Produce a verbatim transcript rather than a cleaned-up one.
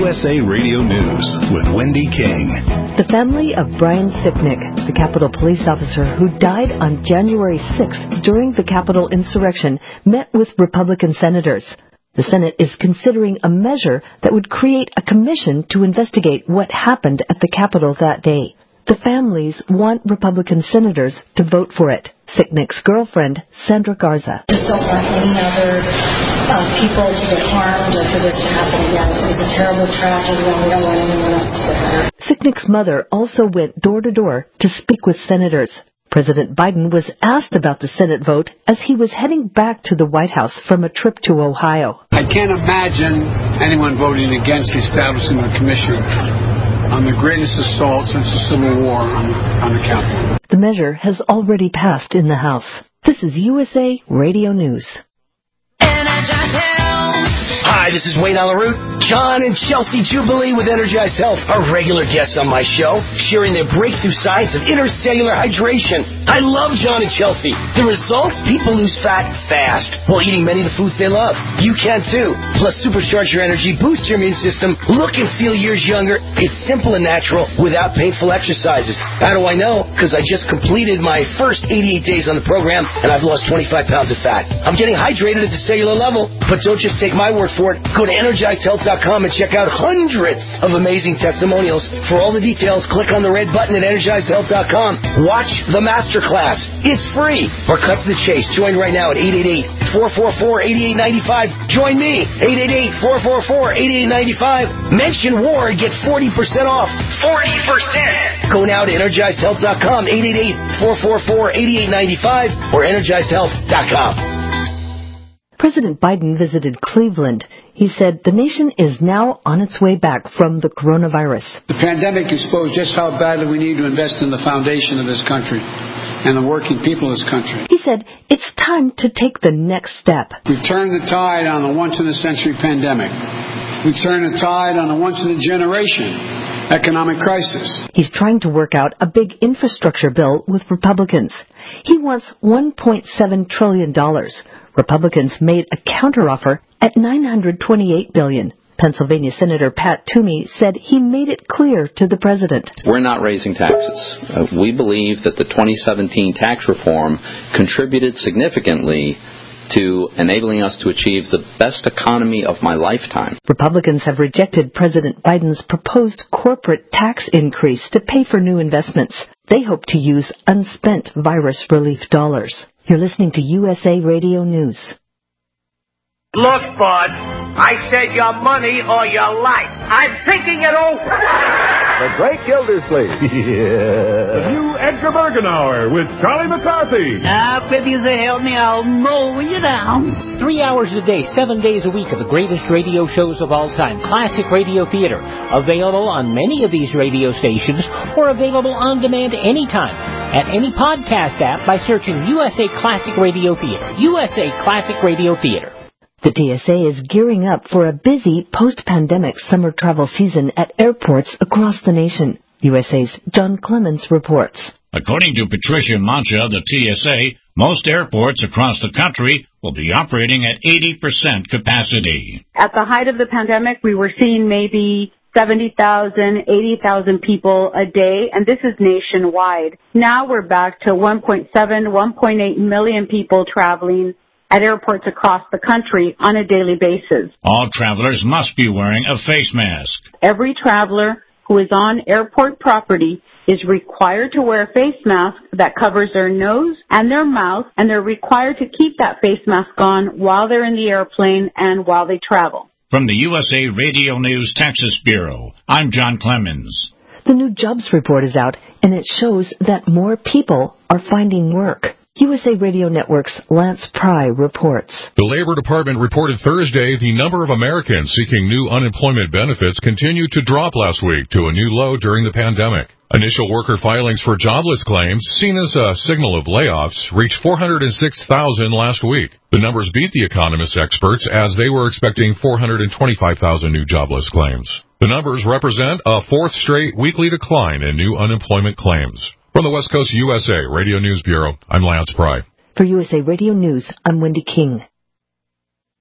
S A Radio News with Wendy King. The family of Brian Sicknick, the Capitol police officer who died on January sixth during the Capitol insurrection, met with Republican senators. The Senate is considering a measure that would create a commission to investigate what happened at the Capitol that day. The families want Republican senators to vote for it. Sicknick's girlfriend, Sandra Garza. Just don't want any other uh, people to get harmed or for this to happen again. It was a terrible tragedy, and we don't want anyone else to get hurt. Sicknick's mother also went door to door to speak with senators. President Biden was asked about the Senate vote as he was heading back to the White House from a trip to Ohio. I can't imagine anyone voting against the establishment of a commission on the greatest assault since the Civil War on, on the Capitol. The measure has already passed in the House. This is U S A Radio News. Hi, this is Wayne Alaroot. John and Chelsea Jubilee with Energized Health are regular guests on my show, sharing their breakthrough science of intercellular hydration. I love John and Chelsea. The results? People lose fat fast while eating many of the foods they love. You can too. Plus, supercharge your energy, boost your immune system, look and feel years younger. It's simple and natural without painful exercises. How do I know? Because I just completed my first eighty-eight days on the program, and I've lost twenty-five pounds of fat. I'm getting hydrated at the cellular level, but don't just take my word for it. Go to energized health dot com and check out hundreds of amazing testimonials. For all the details, click on the red button at energized health dot com. Watch the masterclass. It's free. Or cut to the chase. Join right now at eight eight eight, four four four, eight eight nine five. Join me, eight eight eight, four four four, eight eight nine five. Mention war and get forty percent off. forty percent! Go now to energized health dot com, eight eight eight, four four four, eight eight nine five, or energized health dot com. President Biden visited Cleveland. He said the nation is now on its way back from the coronavirus. The pandemic exposed just how badly we need to invest in the foundation of this country and the working people of this country. He said it's time to take the next step. We've turned the tide on a once-in-a-century pandemic. We've turned the tide on a once-in-a-generation economic crisis. He's trying to work out a big infrastructure bill with Republicans. He wants one point seven trillion dollars. Republicans made a counteroffer at nine hundred twenty-eight billion dollars. Pennsylvania Senator Pat Toomey said he made it clear to the president. We're not raising taxes. Uh, we believe that the twenty seventeen tax reform contributed significantly to enabling us to achieve the best economy of my lifetime. Republicans have rejected President Biden's proposed corporate tax increase to pay for new investments. They hope to use unspent virus relief dollars. You're listening to U S A Radio News. Look, bud, I said your money or your life. I'm thinking it over. The Great Gildersleeve. Yeah. The new Edgar Bergenauer with Charlie McCarthy. Ah, uh, if you say help me, I'll mow you down. Three hours a day, seven days a week of the greatest radio shows of all time. Classic Radio Theater. Available on many of these radio stations or available on demand anytime at any podcast app by searching U S A Classic Radio Theater. U S A Classic Radio Theater. The T S A is gearing up for a busy post-pandemic summer travel season at airports across the nation. U S A's John Clemens reports. According to Patricia Mancha of the T S A, most airports across the country will be operating at eighty percent capacity. At the height of the pandemic, we were seeing maybe seventy thousand, eighty thousand people a day, and this is nationwide. Now we're back to one point seven, one point eight million people traveling at airports across the country on a daily basis. All travelers must be wearing a face mask. Every traveler who is on airport property is required to wear a face mask that covers their nose and their mouth, and they're required to keep that face mask on while they're in the airplane and while they travel. From the U S A Radio News Texas Bureau, I'm John Clemens. The new jobs report is out, and it shows that more people are finding work. U S A Radio Network's Lance Pry reports. The Labor Department reported Thursday the number of Americans seeking new unemployment benefits continued to drop last week to a new low during the pandemic. Initial worker filings for jobless claims, seen as a signal of layoffs, reached four hundred six thousand last week. The numbers beat the economist experts as they were expecting four hundred twenty-five thousand new jobless claims. The numbers represent a fourth straight weekly decline in new unemployment claims. From the West Coast U S A Radio News Bureau, I'm Lance Pry. For U S A Radio News, I'm Wendy King.